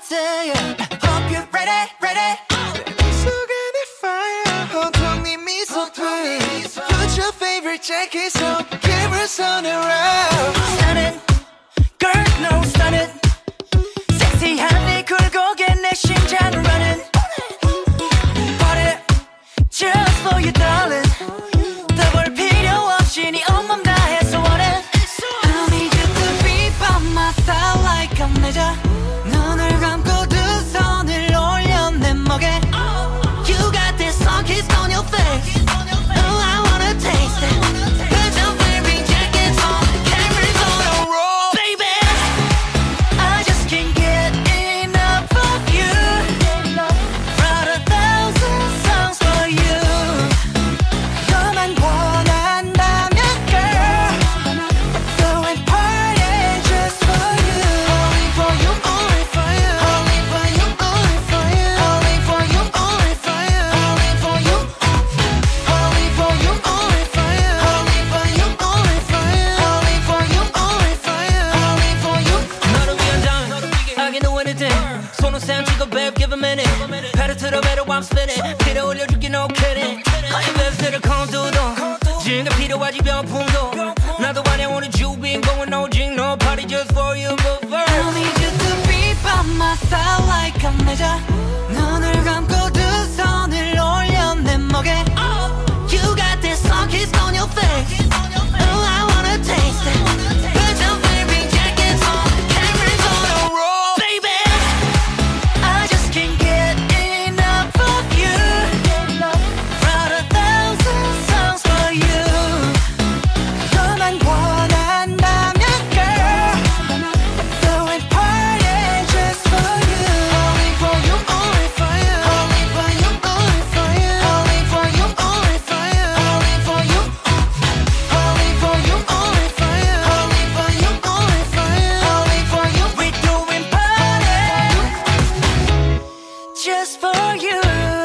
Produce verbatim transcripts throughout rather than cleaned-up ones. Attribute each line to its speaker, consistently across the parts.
Speaker 1: day. Hope you're ready, ready. 속안에 fire, 온통 네 미소 twist. Put your favorite jacket on, cameras on around. Stunning, girl, no stunning. 섹시한 네 굴곡에 내 심장을 running. Party, just for you, darling. 더볼 필요 없이 네 온몸 다해서 원해. I need you to be by my side like I'm 내자. 눈을 감고 두 손을 올려 내 목에. You got this song kiss on your face. Oh, I wanna taste it. Put your favorite jackets on, cameras on a roll. Baby, I just can't get enough of you. Write a thousand songs for you. 너만 원한다면 girl, go and party just for you. Only for you, only for you. Only for you, only for you. Only for you, only for you. Only for you. Only for you, only for you. Only for you, only for you. Only for you, only for you. Only for you.
Speaker 2: 너를 위한 당 I can do anything. 손은 쌤 찍어 babe give a minute. Pedal to the metal I'm spinning. 필요 올려줄게 no kidding. Invested 컨두도 지금 필요하지 병풍도. 나도 환영 오늘 주인공은 오직 no party just for you but first.
Speaker 1: I need you to be by my side like I'm 내자. 눈을 감고 두 손을 올려 내 목에. You got this song kiss on your face. Oh, I wanna taste it. Put your favorite jackets on, cameras on a roll. Baby, I just can't get enough of you. Write a thousand songs for you. 너만 원한다면 girl, go and party just for you. Only for you, only for you. Only for you, only for you. Only for you, only for you. Only for you. Only for you, only for you. Only for you, only for you. Only for you. We doing party just for you.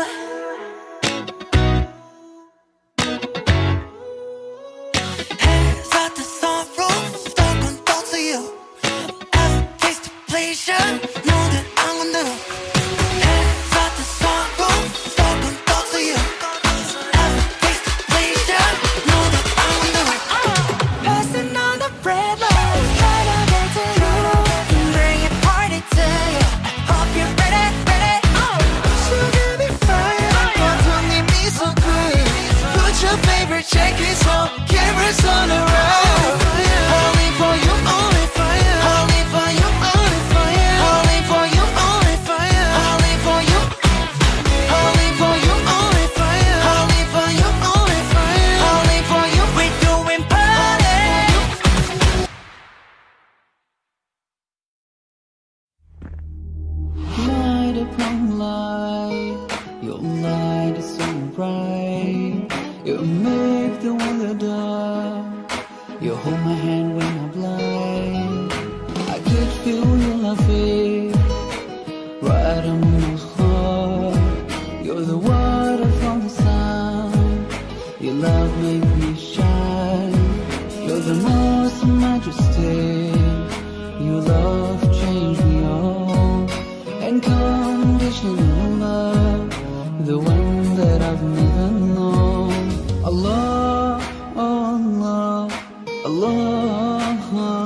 Speaker 1: Hands out the sunroof, stuck on thoughts of you. Ever taste the pleasure? Know that I'm gonna do. Hands out the sunroof, stuck on thoughts of you. Ever taste the pleasure? Know that I'm gonna do. Passing on the red light, try to get to you. Bring a party to you. Hope you're ready, ready. 속안에 fire, 온통 네 미소 twist. Put your favorite jackets on, cameras on around. Only for you, only for you. Only for you, only for you. Only for you, only for you. Only for you. Only for you, only for you. Only for you, only for you. Only for you. We doing party.
Speaker 3: Light upon light, your light is so bright. You make the wonder dark. You hold my hand when I'm blind. I could feel your love fade right on my heart. You're the water from the sun. Your love makes me shine. You're the most majestic. Your love changed me all. Unconditional love, the one that I've never known. Allah, Allah, Allah.